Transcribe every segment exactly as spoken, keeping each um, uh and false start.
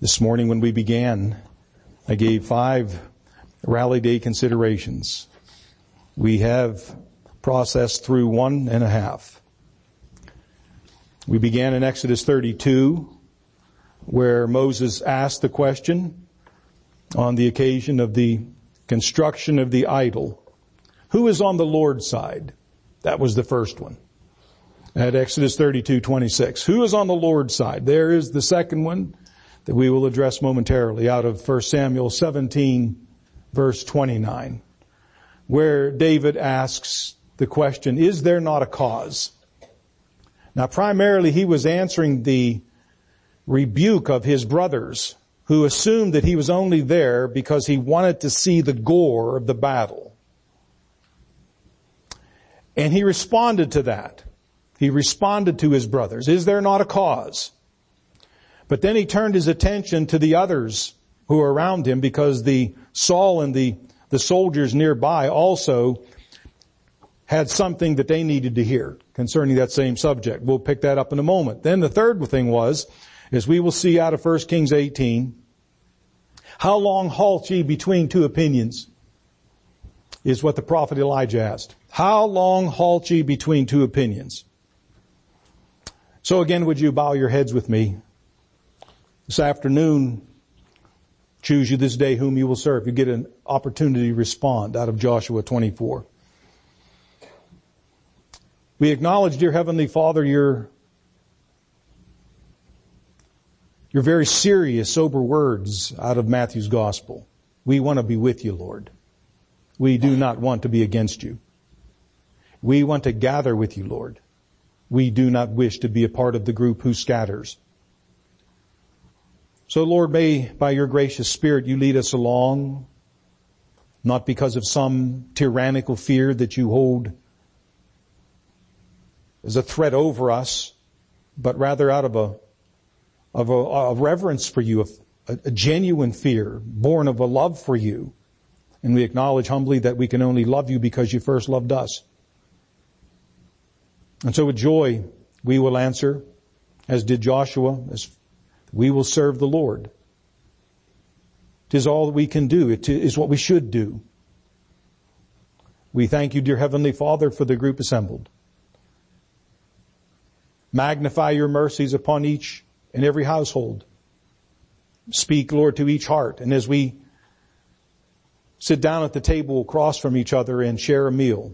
This morning when we began, I gave five Rally Day considerations. We have processed through one and a half. We began in Exodus thirty-two, where Moses asked the question on the occasion of the construction of the idol, who is on the Lord's side? That was the first one. At Exodus thirty-two twenty-six. Who is on the Lord's side? There is the second one that we will address momentarily out of First Samuel seventeen verse twenty-nine, where David asks the question, is there not a cause? Now primarily he was answering the rebuke of his brothers who assumed that he was only there because he wanted to see the gore of the battle. And he responded to that. He responded to his brothers. Is there not a cause? But then he turned his attention to the others who were around him, because the Saul and the, the soldiers nearby also had something that they needed to hear concerning that same subject. We'll pick that up in a moment. Then the third thing was, as we will see out of First Kings eighteen, how long halt ye between two opinions? Is what the prophet Elijah asked. How long halt ye between two opinions? So again, would you bow your heads with me? This afternoon, choose you this day whom you will serve. You get an opportunity to respond out of Joshua twenty-four. We acknowledge, dear Heavenly Father, your, your very serious, sober words out of Matthew's Gospel. We want to be with you, Lord. We do not want to be against you. We want to gather with you, Lord. We do not wish to be a part of the group who scatters. So Lord, may by your gracious Spirit you lead us along, not because of some tyrannical fear that you hold as a threat over us, but rather out of a, of a, a reverence for you, a, a genuine fear, born of a love for you. And we acknowledge humbly that we can only love you because you first loved us. And so with joy, we will answer, as did Joshua, as we will serve the Lord. It is all that we can do. It is what we should do. We thank you, dear Heavenly Father, for the group assembled. Magnify your mercies upon each and every household. Speak, Lord, to each heart. And as we sit down at the table across from each other and share a meal,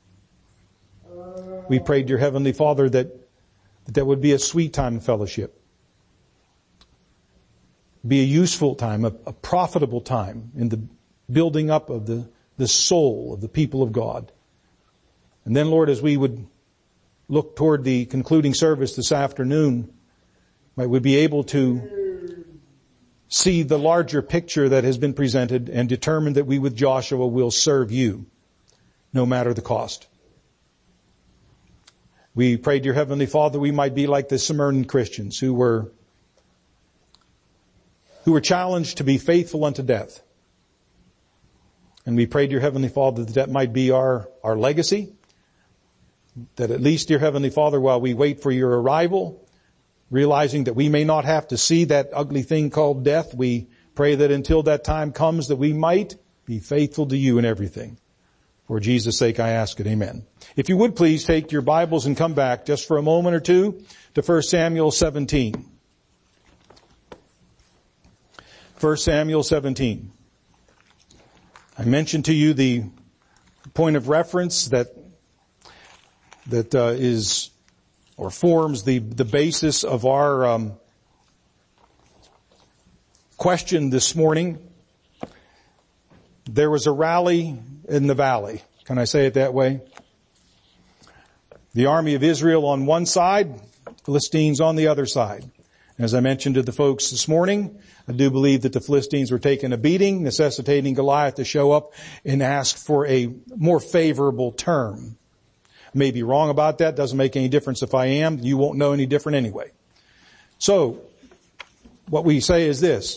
we pray, dear Heavenly Father, that that, that would be a sweet time of fellowship. Be a useful time, a, a profitable time in the building up of the, the soul of the people of God. And then, Lord, as we would look toward the concluding service this afternoon, might we be able to see the larger picture that has been presented and determine that we with Joshua will serve you no matter the cost. We pray, dear Heavenly Father, we might be like the Smyrna Christians who were who were challenged to be faithful unto death. And we pray, dear Heavenly Father, that that might be our, our legacy. That at least, dear Heavenly Father, while we wait for your arrival, realizing that we may not have to see that ugly thing called death, we pray that until that time comes that we might be faithful to you in everything. For Jesus' sake I ask it, amen. If you would please take your Bibles and come back just for a moment or two to First Samuel seventeen. First Samuel seventeen. I mentioned to you the point of reference that that uh, is or forms the the basis of our um, question this morning. There was a rally in the valley. Can I say it that way? The army of Israel on one side, Philistines on the other side. As I mentioned to the folks this morning, I do believe that the Philistines were taking a beating, necessitating Goliath to show up and ask for a more favorable term. I may be wrong about that. Doesn't make any difference if I am. You won't know any different anyway. So, what we say is this.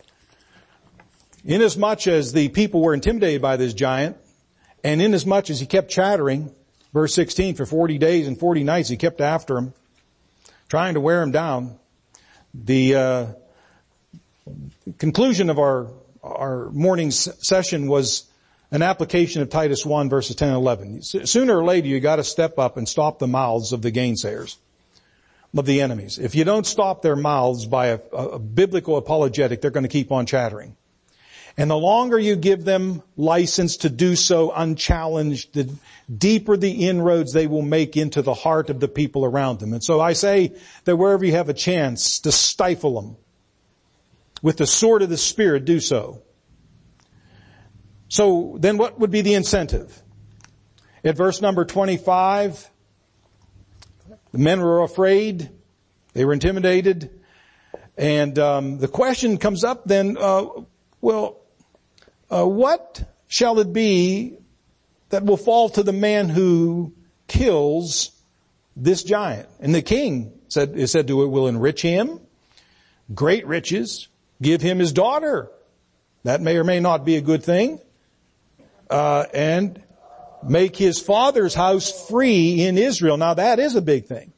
Inasmuch as the people were intimidated by this giant, and inasmuch as he kept chattering, verse sixteen, for forty days and forty nights he kept after him, trying to wear him down, the uh conclusion of our, our morning session was an application of Titus one verses ten and eleven. Sooner or later you got to step up and stop the mouths of the gainsayers, of the enemies. If you don't stop their mouths by a, a biblical apologetic, they're going to keep on chattering. And the longer you give them license to do so unchallenged, the deeper the inroads they will make into the heart of the people around them. And so I say that wherever you have a chance to stifle them with the sword of the Spirit, do so. So then what would be the incentive? At verse number twenty-five, the men were afraid. They were intimidated. And um, the question comes up then, uh, well, uh, what shall it be that will fall to the man who kills this giant? And the king said, is said to it will enrich him, great riches, give him his daughter. That may or may not be a good thing. Uh, and make his father's house free in Israel. Now that is a big thing.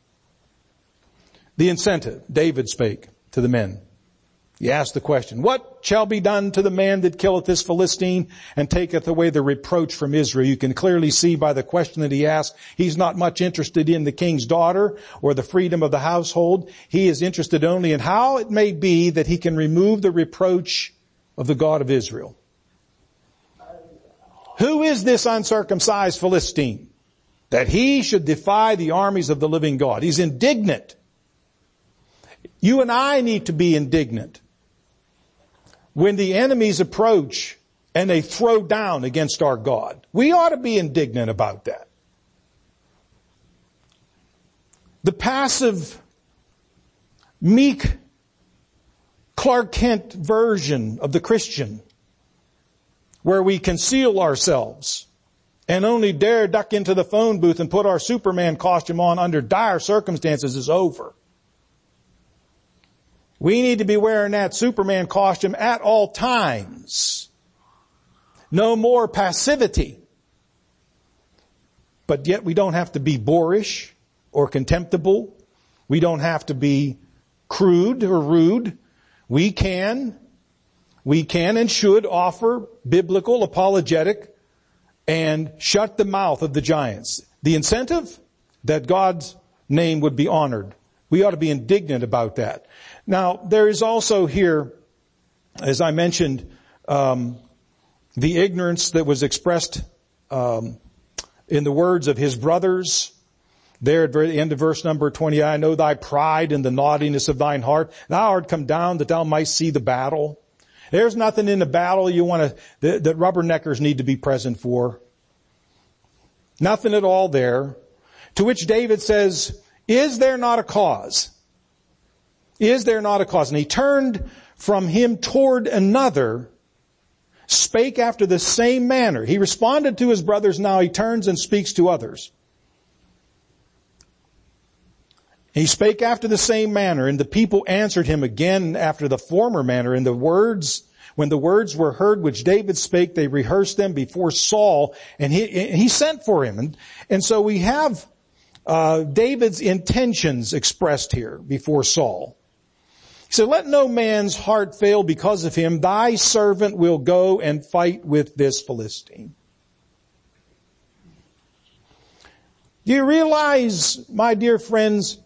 The incentive, David spake to the men. He asked the question, what shall be done to the man that killeth this Philistine and taketh away the reproach from Israel? You can clearly see by the question that he asked, he's not much interested in the king's daughter or the freedom of the household. He is interested only in how it may be that he can remove the reproach of the God of Israel. Who is this uncircumcised Philistine that he should defy the armies of the living God? He's indignant. You and I need to be indignant when the enemies approach and they throw down against our God. We ought to be indignant about that. The passive, meek Clark Kent version of the Christian, where we conceal ourselves and only dare duck into the phone booth and put our Superman costume on under dire circumstances, is over. We need to be wearing that Superman costume at all times. No more passivity. But yet we don't have to be boorish or contemptible. We don't have to be crude or rude. We can, we can and should offer biblical apologetic and shut the mouth of the giants. The incentive, that God's name would be honored. We ought to be indignant about that. Now, there is also here, as I mentioned, um, the ignorance that was expressed um, in the words of his brothers. There at the end of verse number twenty, I know thy pride and the naughtiness of thine heart. Thou art come down that thou mightst see the battle. There's nothing in the battle you want to, that, that rubberneckers need to be present for. Nothing at all there. To which David says, is there not a cause? Is there not a cause? And he turned from him toward another, spake after the same manner. He responded to his brothers, now he turns and speaks to others. He spake after the same manner, and the people answered him again after the former manner. And the words, when the words were heard which David spake, they rehearsed them before Saul, and he, he sent for him. And, and so we have uh, David's intentions expressed here before Saul. He said, let no man's heart fail because of him. Thy servant will go and fight with this Philistine. Do you realize, my dear friends,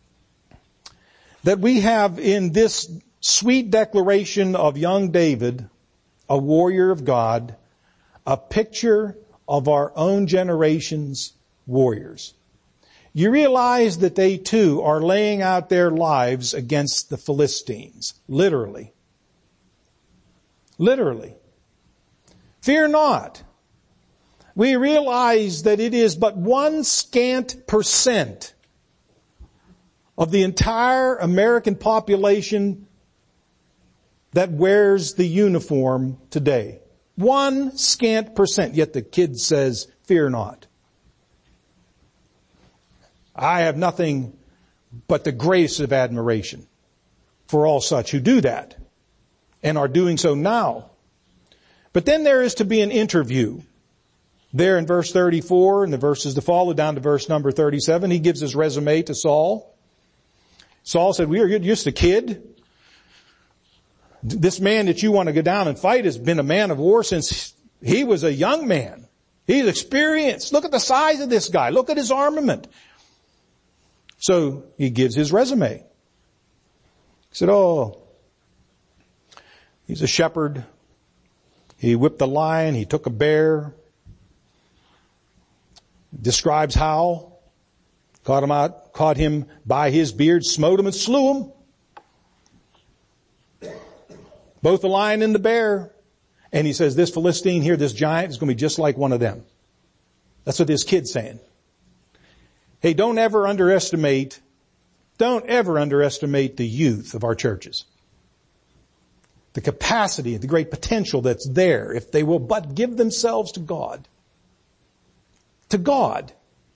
that we have in this sweet declaration of young David, a warrior of God, a picture of our own generation's warriors? You realize that they too are laying out their lives against the Philistines. Literally. Literally. Fear not. We realize that it is but one scant percent of the entire American population that wears the uniform today. One scant percent. Yet the kid says, fear not. I have nothing but the greatest of admiration for all such who do that and are doing so now. But then there is to be an interview. There in verse thirty-four and the verses to follow down to verse number thirty-seven, he gives his resume to Saul. Saul said, we are just a kid. This man that you want to go down and fight has been a man of war since he was a young man. He's experienced. Look at the size of this guy. Look at his armament. So he gives his resume. He said, oh, he's a shepherd. He whipped a lion. He took a bear. Describes how. Caught him out, caught him by his beard, smote him and slew him. Both the lion and the bear. And he says, this Philistine here, this giant, is going to be just like one of them. That's what this kid's saying. Hey, don't ever underestimate, don't ever underestimate the youth of our churches. The capacity, the great potential that's there if they will but give themselves to God. To God.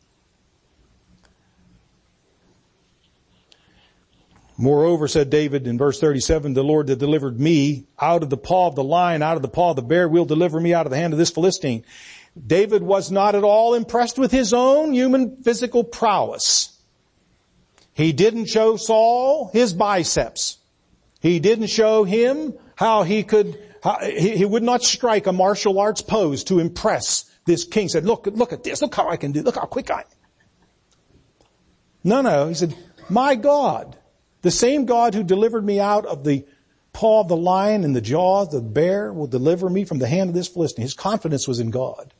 Moreover, said David in verse thirty-seven, the Lord that delivered me out of the paw of the lion, out of the paw of the bear, will deliver me out of the hand of this Philistine. David was not at all impressed with his own human physical prowess. He didn't show Saul his biceps. He didn't show him how he could, how, he, he would not strike a martial arts pose to impress this king. He said, look, look at this. Look how I can do. Look how quick I am. No, no. He said, my God. The same God who delivered me out of the paw of the lion and the jaws of the bear will deliver me from the hand of this Philistine. His confidence was in God.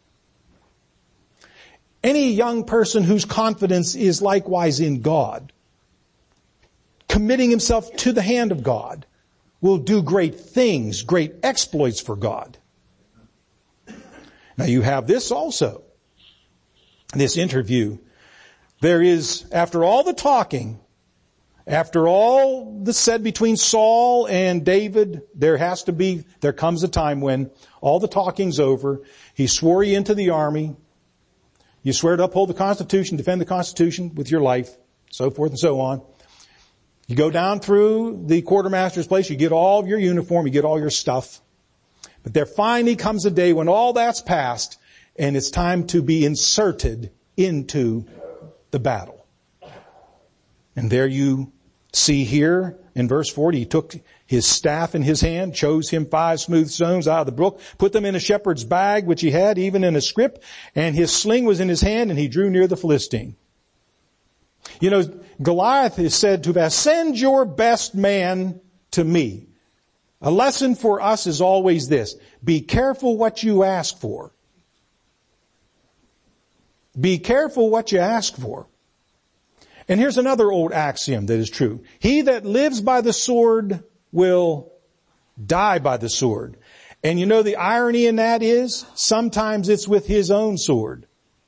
Any young person whose confidence is likewise in God, committing himself to the hand of God, will do great things, great exploits for God. Now you have this also. This interview. There is, after all the talking, after all that's said between Saul and David, there has to be, there comes a time when all the talking's over. He swore you into the army. You swear to uphold the Constitution, defend the Constitution with your life, so forth and so on. You go down through the quartermaster's place, you get all of your uniform, you get all your stuff. But there finally comes a day when all that's passed and it's time to be inserted into the battle. And there you see here in verse forty, he took his staff in his hand, chose him five smooth stones out of the brook, put them in a shepherd's bag, which he had, even in a scrip, and his sling was in his hand, and he drew near the Philistine. You know, Goliath is said to have, send your best man to me. A lesson for us is always this. Be careful what you ask for. Be careful what you ask for. And here's another old axiom that is true. He that lives by the sword will die by the sword. And you know the irony in that is, sometimes it's with his own sword.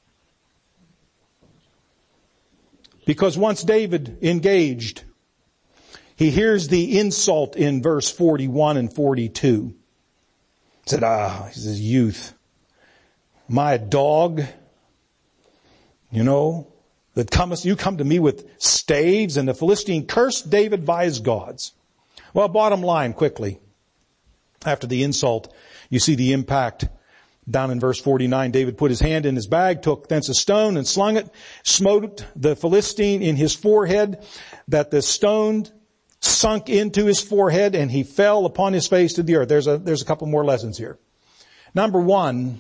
Because once David engaged, he hears the insult in verse forty-one and forty-two. He said, ah, he says, youth, my dog, you know, that cometh, you come to me with staves, and the Philistine cursed David by his gods. Well, bottom line quickly. After the insult, you see the impact. Down in verse forty-nine, David put his hand in his bag, took thence a stone and slung it, smote the Philistine in his forehead, that the stone sunk into his forehead and he fell upon his face to the earth. There's a, there's a couple more lessons here. Number one,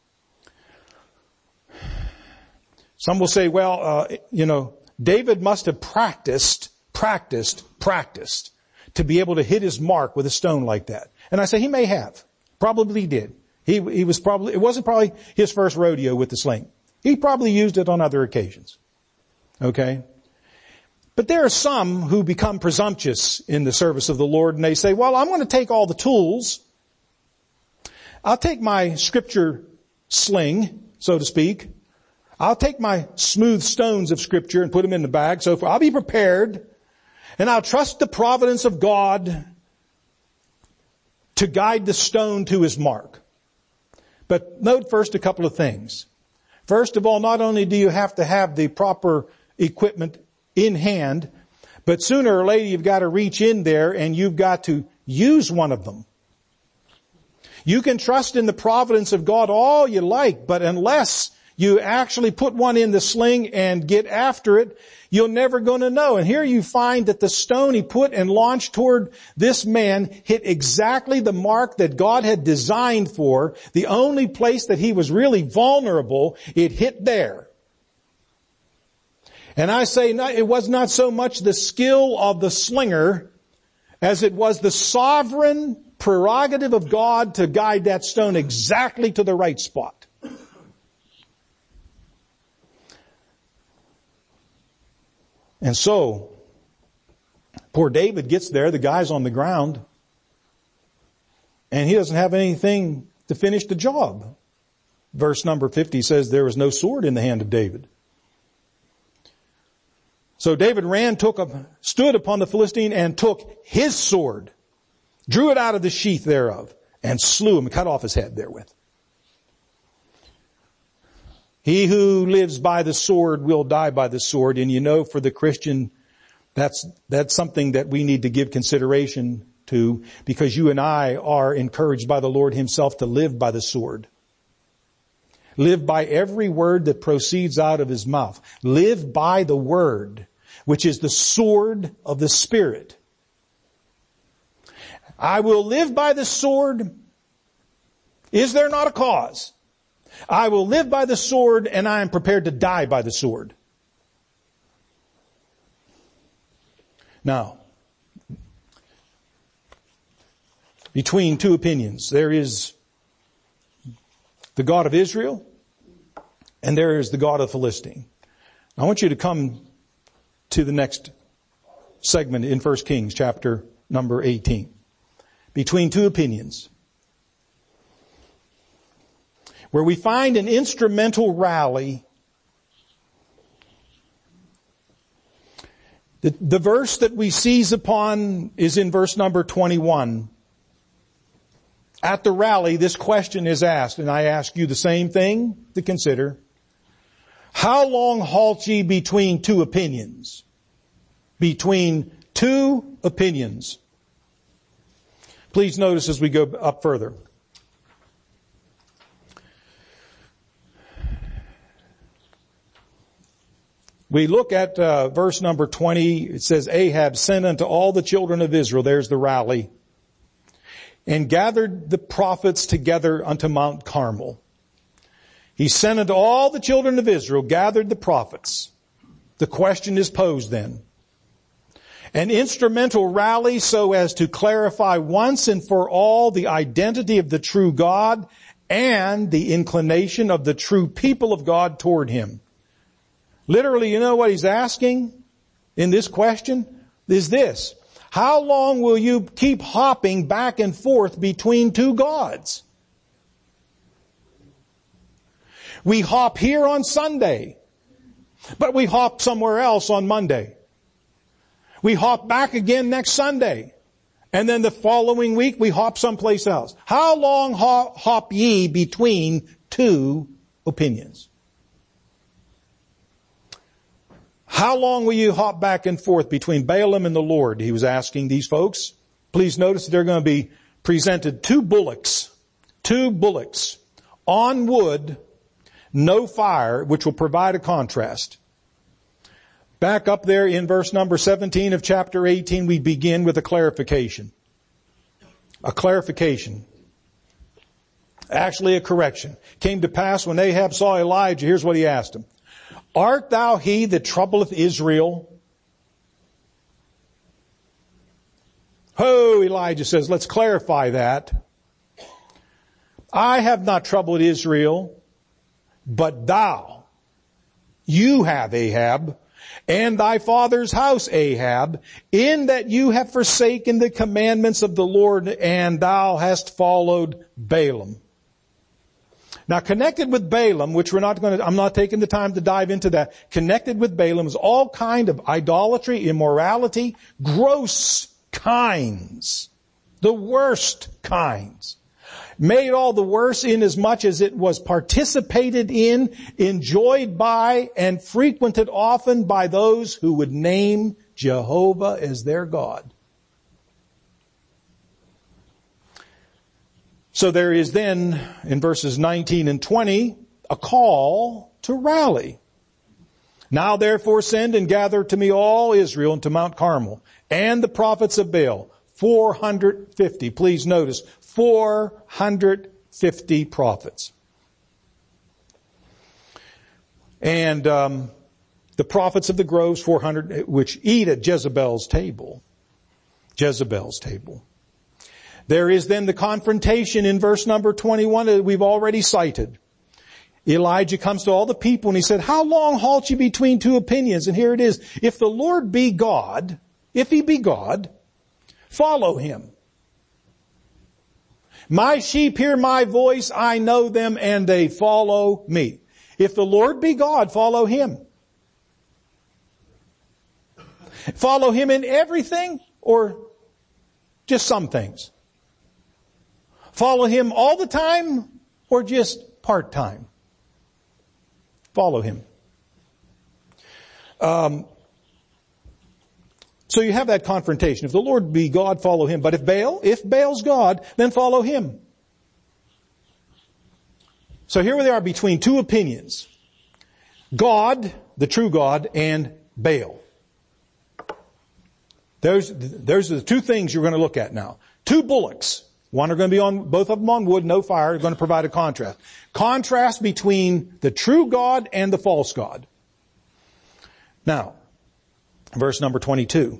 some will say, well, uh, you know, David must have practiced, practiced, practiced to be able to hit his mark with a stone like that. And I say he may have. Probably did. He, he was probably, it wasn't probably his first rodeo with the sling. He probably used it on other occasions. Okay? But there are some who become presumptuous in the service of the Lord, and they say, well, I'm going to take all the tools. I'll take my scripture sling, so to speak. I'll take my smooth stones of scripture and put them in the bag. So I'll be prepared, and I'll trust the providence of God to guide the stone to his mark. But note first a couple of things. First of all, not only do you have to have the proper equipment in hand, but sooner or later you've got to reach in there and you've got to use one of them. You can trust in the providence of God all you like, but unless you actually put one in the sling and get after it, you're never going to know. And here you find that the stone he put and launched toward this man hit exactly the mark that God had designed for. The only place that he was really vulnerable, it hit there. And I say not, it was not so much the skill of the slinger as it was the sovereign prerogative of God to guide that stone exactly to the right spot. And so, poor David gets there, the guy's on the ground, and he doesn't have anything to finish the job. Verse number fifty says there was no sword in the hand of David. So David ran, took up, stood upon the Philistine and took his sword, drew it out of the sheath thereof, and slew him, and cut off his head therewith. He who lives by the sword will die by the sword. And you know, for the Christian, that's, that's something that we need to give consideration to, because you and I are encouraged by the Lord himself to live by the sword. Live by every word that proceeds out of his mouth. Live by the word, which is the sword of the Spirit. I will live by the sword. Is there not a cause? I will live by the sword, and I am prepared to die by the sword. Now, between two opinions, there is the God of Israel, and there is the God of the Philistine. I want you to come to the next segment in First Kings, chapter number eighteen. Between two opinions, where we find an instrumental rally. The, the verse that we seize upon is in verse number twenty-one. At the rally, this question is asked, and I ask you the same thing to consider. How long halt ye between two opinions? Between two opinions. Please notice as we go up further. We look at uh, verse number twenty. It says, Ahab sent unto all the children of Israel, there's the rally, and gathered the prophets together unto Mount Carmel. He sent unto all the children of Israel, gathered the prophets. The question is posed then. An instrumental rally so as to clarify once and for all the identity of the true God and the inclination of the true people of God toward him. Literally, you know what he's asking in this question? Is this: how long will you keep hopping back and forth between two gods? We hop here on Sunday, but we hop somewhere else on Monday. We hop back again next Sunday, and then the following week we hop someplace else. How long hop, hop ye between two opinions? How long will you hop back and forth between Balaam and the Lord? He was asking these folks. Please notice that they're going to be presented two bullocks, two bullocks on wood, no fire, which will provide a contrast. Back up there in verse number seventeen of chapter eighteen, we begin with a clarification. A clarification. Actually a correction. Came to pass when Ahab saw Elijah, here's what he asked him. Art thou he that troubleth Israel? Oh, Elijah says, let's clarify that. I have not troubled Israel, but thou, you have, Ahab, and thy father's house, Ahab, in that you have forsaken the commandments of the Lord, and thou hast followed Balaam. Now, connected with Balaam, which we're not going to, I'm not taking the time to dive into that. Connected with Balaam is all kind of idolatry, immorality, gross kinds. The worst kinds. Made all the worse inasmuch as it was participated in, enjoyed by, and frequented often by those who would name Jehovah as their God. So there is then, in verses nineteen and twenty, a call to rally. Now therefore send and gather to me all Israel into Mount Carmel and the prophets of Baal, four hundred fifty. Please notice, four hundred fifty prophets. And um, the prophets of the groves, four hundred, which eat at Jezebel's table. Jezebel's table. There is then the confrontation in verse number twenty-one that we've already cited. Elijah comes to all the people and he said, how long halt you between two opinions? And here it is. If the Lord be God, if he be God, follow him. My sheep hear my voice, I know them, and they follow me. If the Lord be God, follow him. Follow him in everything or just some things? Follow him all the time or just part-time? Follow him. Um, so you have that confrontation. If the Lord be God, follow him. But if Baal, if Baal's God, then follow him. So here we are between two opinions. God, the true God, and Baal. There's, there's the two things you're going to look at now. Two bullocks. One are going to be on, both of them on wood, no fire. They're going to provide a contrast. Contrast between the true God and the false God. Now, verse number twenty-two.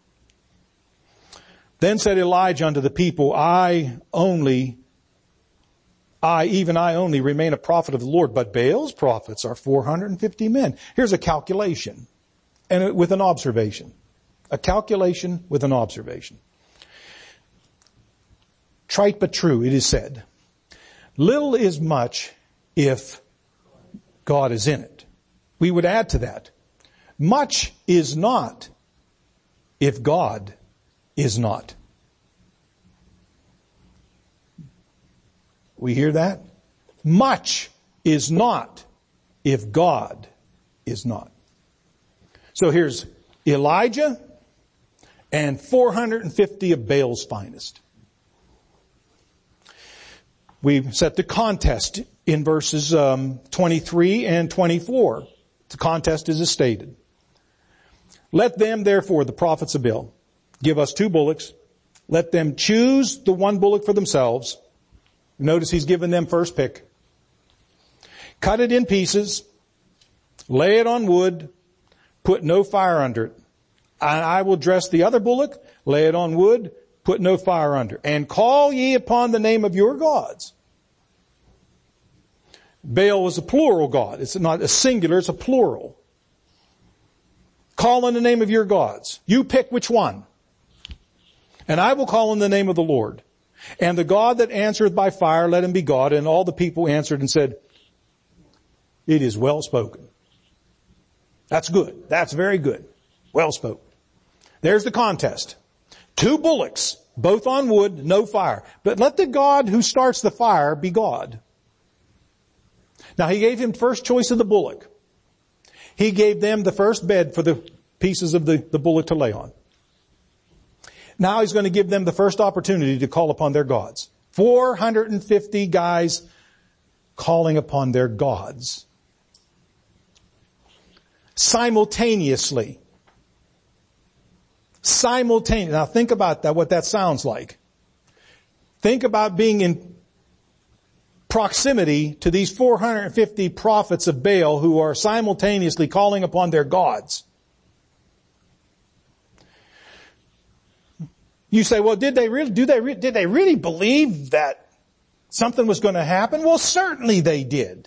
Then said Elijah unto the people, I only, I, even I only remain a prophet of the Lord, but Baal's prophets are four hundred fifty men. Here's a calculation and with an observation. A calculation with an observation. Trite but true, it is said, little is much if God is in it. We would add to that, much is not if God is not. We hear that? Much is not if God is not. So here's Elijah and four hundred fifty of Baal's finest. We set the contest in verses um, twenty-three and twenty-four. The contest is as stated. Let them, therefore, the prophets of Baal, give us two bullocks. Let them choose the one bullock for themselves. Notice he's given them first pick. Cut it in pieces. Lay it on wood. Put no fire under it. And I will dress the other bullock. Lay it on wood. Put no fire under. And call ye upon the name of your gods. Baal was a plural god. It's not a singular, it's a plural. Call on the name of your gods. You pick which one. And I will call on the name of the Lord. And the God that answereth by fire, let him be God. And all the people answered and said, it is well spoken. That's good. That's very good. Well spoken. There's the contest. Two bullocks, both on wood, no fire. But let the God who starts the fire be God. Now he gave him first choice of the bullock. He gave them the first bed for the pieces of the, the bullock to lay on. Now he's going to give them the first opportunity to call upon their gods. four hundred fifty guys calling upon their gods. Simultaneously. Simultaneously. Now think about that, what that sounds like. Think about being in proximity to these four hundred fifty prophets of Baal who are simultaneously calling upon their gods. You say, well, did they really, do they, re- did they really believe that something was going to happen? Well, certainly they did.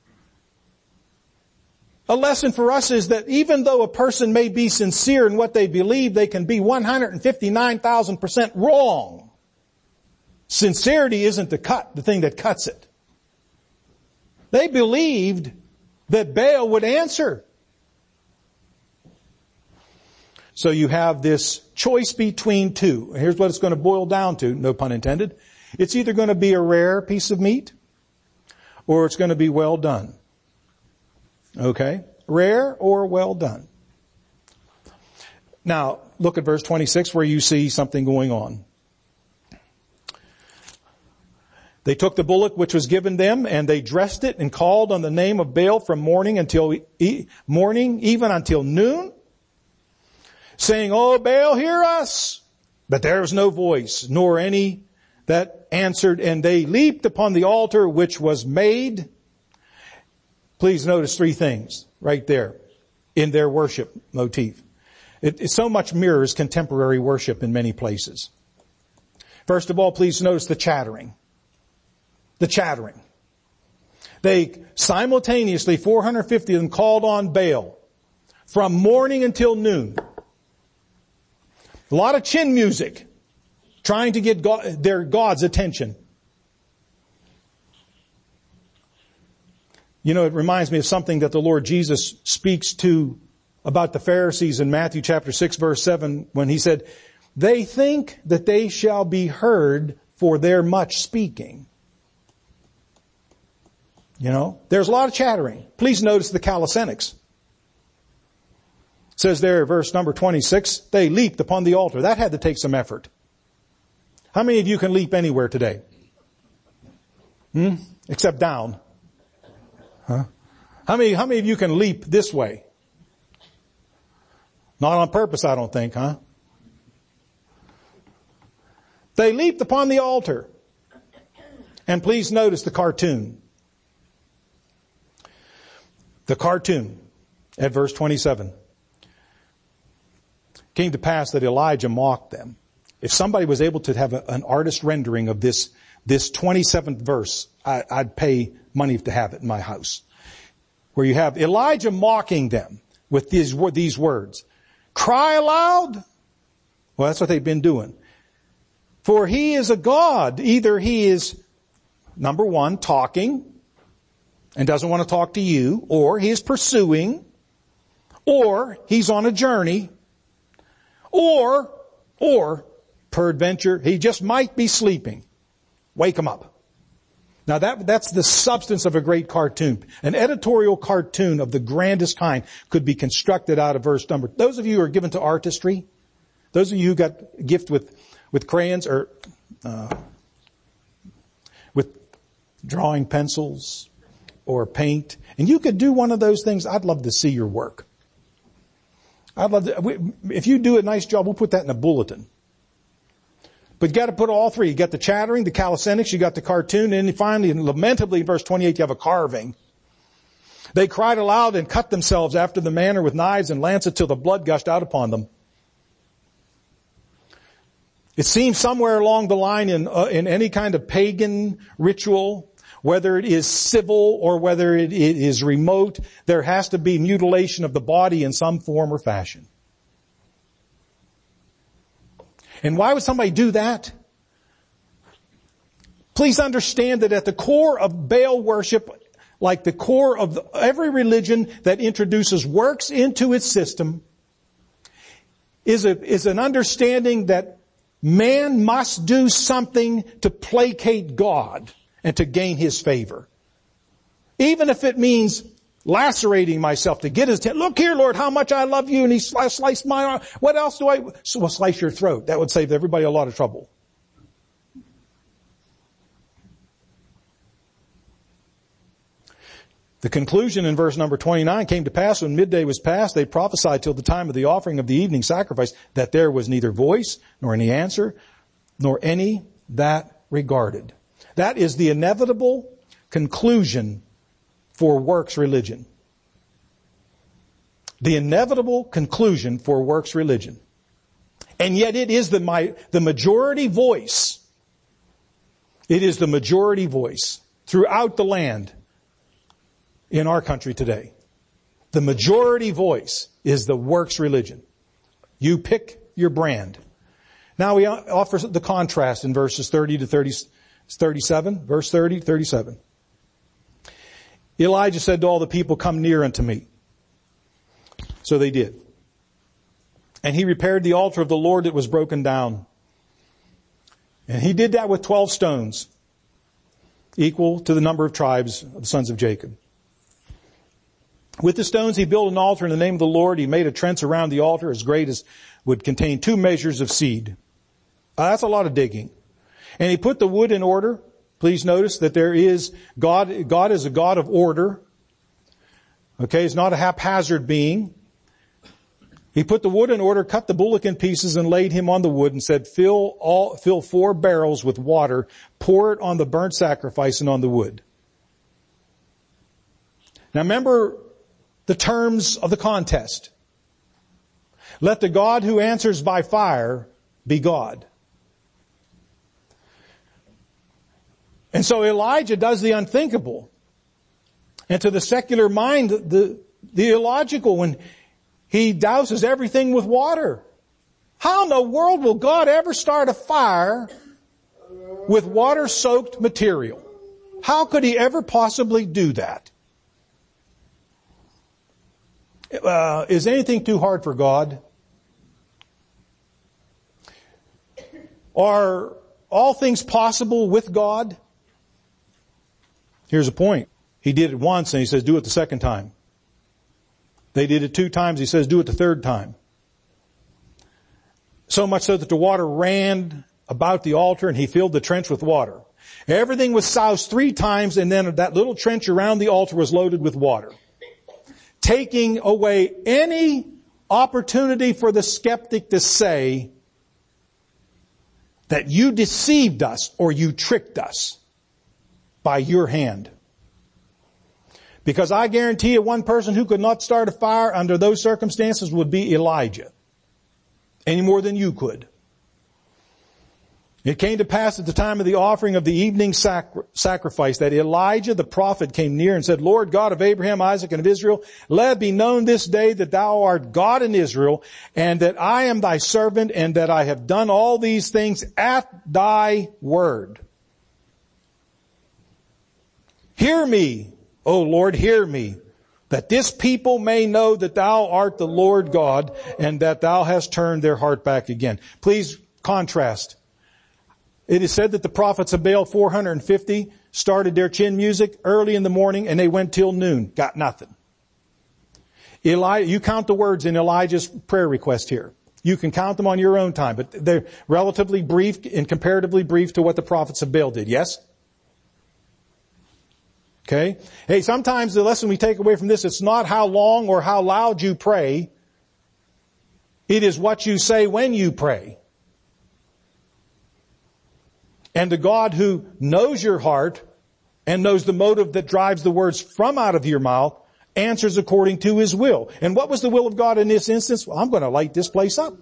A lesson for us is that even though a person may be sincere in what they believe, they can be one hundred fifty-nine thousand percent wrong. Sincerity isn't the cut, the thing that cuts it. They believed that Baal would answer. So you have this choice between two. Here's what it's going to boil down to, no pun intended. It's either going to be a rare piece of meat or it's going to be well done. Okay? Rare or well done. Now, look at verse twenty-six where you see something going on. They took the bullock which was given them, and they dressed it and called on the name of Baal from morning until e- morning, even until noon, saying, "O Baal, hear us." But there was no voice, nor any that answered, and they leaped upon the altar which was made. Please notice three things right there in their worship motif. It, it so much mirrors contemporary worship in many places. First of all, please notice the chattering. The chattering. They simultaneously, four hundred fifty of them, called on Baal from morning until noon. A lot of chin music, trying to get God, their God's attention. You know, it reminds me of something that the Lord Jesus speaks to about the Pharisees in Matthew chapter six verse seven when he said, "They think that they shall be heard for their much speaking." You know, there's a lot of chattering. Please notice the calisthenics. It says there, verse number twenty-six, they leaped upon the altar. That had to take some effort. How many of you can leap anywhere today? Hmm? Except down. Huh? How many, how many of you can leap this way? Not on purpose, I don't think, huh? They leaped upon the altar. And please notice the cartoon. The cartoon at verse twenty-seven. Came to pass that Elijah mocked them. If somebody was able to have a, an artist rendering of this, this twenty-seventh verse, I, I'd pay money to have it in my house. Where you have Elijah mocking them with these, these words. Cry aloud. Well, that's what they've been doing. For he is a God. Either he is, number one, talking and doesn't want to talk to you, or he is pursuing, or he's on a journey, or, or, peradventure, he just might be sleeping. Wake him up. Now that, that's the substance of a great cartoon. An editorial cartoon of the grandest kind could be constructed out of verse number. Those of you who are given to artistry, those of you who got a gift with, with crayons or, uh, with drawing pencils or paint, and you could do one of those things, I'd love to see your work. I'd love to, if you do a nice job, we'll put that in a bulletin. But you got to put all three. You got the chattering, the calisthenics, you got the cartoon, and then finally, and lamentably, in verse twenty-eight, you have a carving. They cried aloud and cut themselves after the manner with knives and lancets till the blood gushed out upon them. It seems somewhere along the line in, uh, in any kind of pagan ritual, whether it is civil or whether it is remote, there has to be mutilation of the body in some form or fashion. And why would somebody do that? Please understand that at the core of Baal worship, like the core of every religion that introduces works into its system, is a, is an understanding that man must do something to placate God and to gain his favor. Even if it means lacerating myself to get his attention. Look here, Lord, how much I love you, and he sliced, sliced my arm. What else do I? So we'll slice your throat. That would save everybody a lot of trouble. The conclusion in verse number twenty-nine came to pass when midday was past, they prophesied till the time of the offering of the evening sacrifice that there was neither voice nor any answer, nor any that regarded. That is the inevitable conclusion for works religion. The inevitable conclusion for works religion. And yet it is the, my, the majority voice. It is the majority voice throughout the land in our country today. The majority voice is the works religion. You pick your brand. Now we offer the contrast in verses thirty to thirty, thirty-seven, verse thirty to thirty-seven. Elijah said to all the people, come near unto me. So they did. And he repaired the altar of the Lord that was broken down. And he did that with twelve stones, equal to the number of tribes of the sons of Jacob. With the stones he built an altar in the name of the Lord. He made a trench around the altar as great as would contain two measures of seed. Uh, that's a lot of digging. And he put the wood in order. Please notice that there is, God, God is a God of order. Okay, He's not a haphazard being. He put the wood in order, cut the bullock in pieces, and laid him on the wood, and said, fill all, fill four barrels with water, pour it on the burnt sacrifice and on the wood. Now remember the terms of the contest. Let the God who answers by fire be God. And so Elijah does the unthinkable. And to the secular mind, the, the illogical, when he douses everything with water. How in the world will God ever start a fire with water-soaked material? How could He ever possibly do that? Uh, is anything too hard for God? Are all things possible with God? Here's a point. He did it once and He says, do it the second time. They did it two times. He says, do it the third time. So much so that the water ran about the altar and He filled the trench with water. Everything was soused three times, and then that little trench around the altar was loaded with water, taking away any opportunity for the skeptic to say that you deceived us or you tricked us by your hand. Because I guarantee you one person who could not start a fire under those circumstances would be Elijah. Any more than you could. It came to pass at the time of the offering of the evening sacri- sacrifice that Elijah the prophet came near and said, Lord God of Abraham, Isaac, and of Israel, let it be known this day that thou art God in Israel, and that I am thy servant, and that I have done all these things at thy word. Hear me, O Lord, hear me, that this people may know that thou art the Lord God, and that thou hast turned their heart back again. Please contrast. It is said that the prophets of Baal, four hundred fifty, started their chin music early in the morning and they went till noon. Got nothing. Eli, you count the words in Elijah's prayer request here. You can count them on your own time, but they're relatively brief and comparatively brief to what the prophets of Baal did. Yes? Okay? Hey, sometimes the lesson we take away from this, it's not how long or how loud you pray. It is what you say when you pray. And the God who knows your heart and knows the motive that drives the words from out of your mouth answers according to His will. And what was the will of God in this instance? Well, I'm going to light this place up.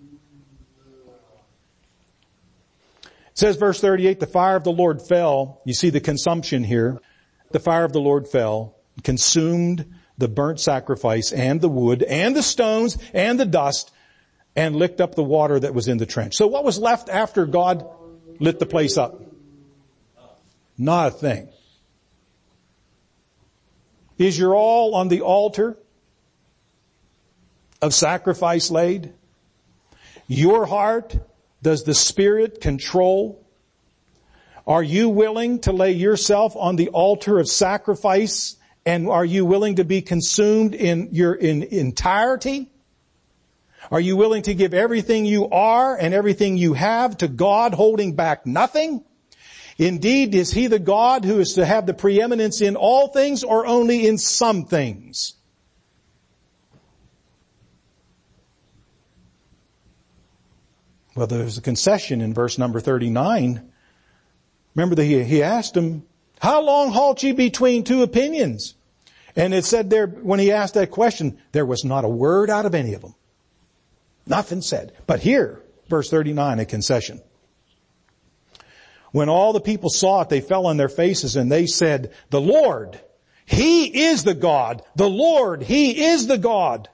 It says verse thirty-eight, the fire of the Lord fell. You see the consumption here. The fire of the Lord fell, consumed the burnt sacrifice and the wood and the stones and the dust, and licked up the water that was in the trench. So what was left after God lit the place up? Not a thing. Is your all on the altar of sacrifice laid? Your heart, does the Spirit control? Are you willing to lay yourself on the altar of sacrifice, and are you willing to be consumed in your in entirety? Are you willing to give everything you are and everything you have to God, holding back nothing? Indeed, is He the God who is to have the preeminence in all things or only in some things? Well, there's a concession in verse number thirty-nine. Remember that he, he asked him, how long halt ye between two opinions? And it said there, when he asked that question, there was not a word out of any of them. Nothing said. But here, verse thirty-nine, a concession. When all the people saw it, they fell on their faces and they said, the Lord, He is the God. The Lord, He is the God.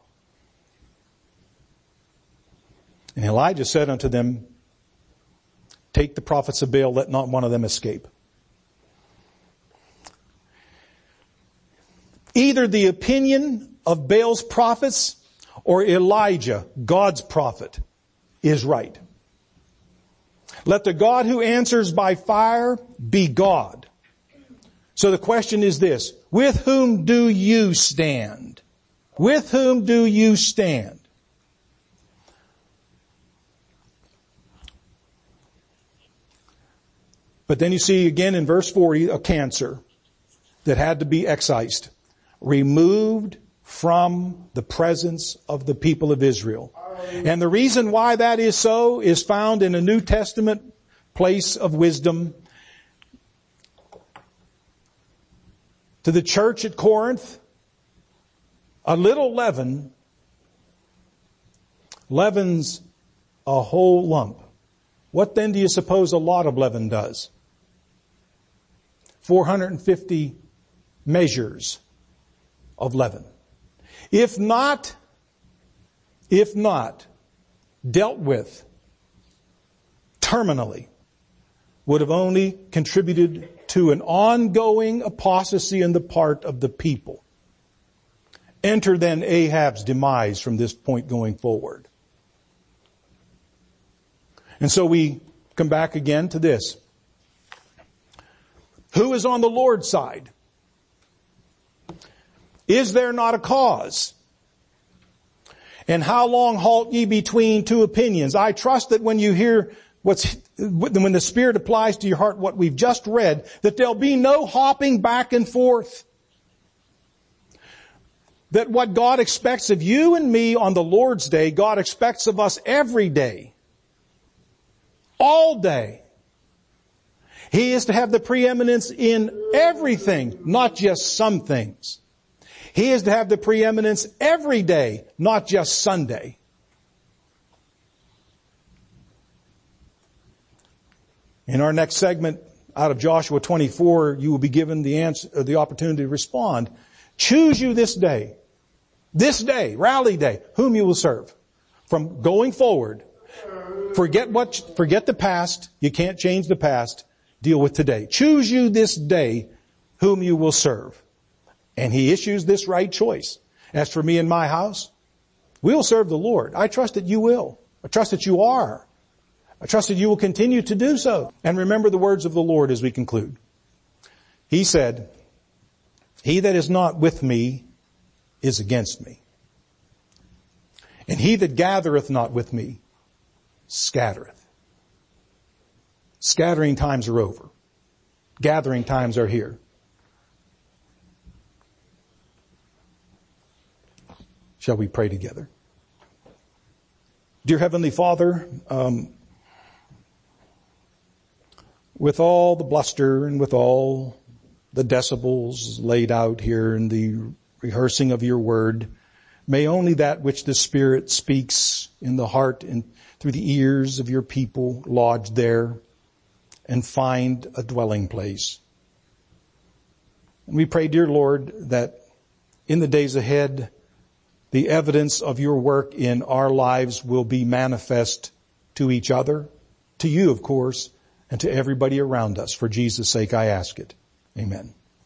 And Elijah said unto them, take the prophets of Baal, let not one of them escape. Either the opinion of Baal's prophets or Elijah, God's prophet, is right. Let the God who answers by fire be God. So the question is this, with whom do you stand? With whom do you stand? But then you see again in verse forty a cancer that had to be excised, removed from the presence of the people of Israel. And the reason why that is so is found in a New Testament place of wisdom. To the church at Corinth, a little leaven leavens a whole lump. What then do you suppose a lot of leaven does? four hundred fifty measures of leaven. If not, if not dealt with terminally, would have only contributed to an ongoing apostasy on the part of the people. Enter then Ahab's demise from this point going forward. And so we come back again to this. Who is on the Lord's side? Is there not a cause? And how long halt ye between two opinions? I trust that when you hear what's, when the Spirit applies to your heart what we've just read, that there'll be no hopping back and forth. That what God expects of you and me on the Lord's day, God expects of us every day. All day. He is to have the preeminence in everything, not just some things. He is to have the preeminence every day, not just Sunday. In our next segment out of Joshua twenty-four, you will be given the answer, the opportunity to respond. Choose you this day, this day, rally day, whom you will serve. From going forward, forget what, forget the past. You can't change the past. Deal with today. Choose you this day whom you will serve. And he issues this right choice. As for me and my house, we'll serve the Lord. I trust that you will. I trust that you are. I trust that you will continue to do so. And remember the words of the Lord as we conclude. He said, he that is not with me is against me. And he that gathereth not with me scattereth. Scattering times are over. Gathering times are here. Shall we pray together? Dear Heavenly Father, um, with all the bluster and with all the decibels laid out here in the rehearsing of your word, may only that which the Spirit speaks in the heart and through the ears of your people lodge there and find a dwelling place. And we pray, dear Lord, that in the days ahead, the evidence of your work in our lives will be manifest to each other, to you, of course, and to everybody around us. For Jesus' sake, I ask it. Amen.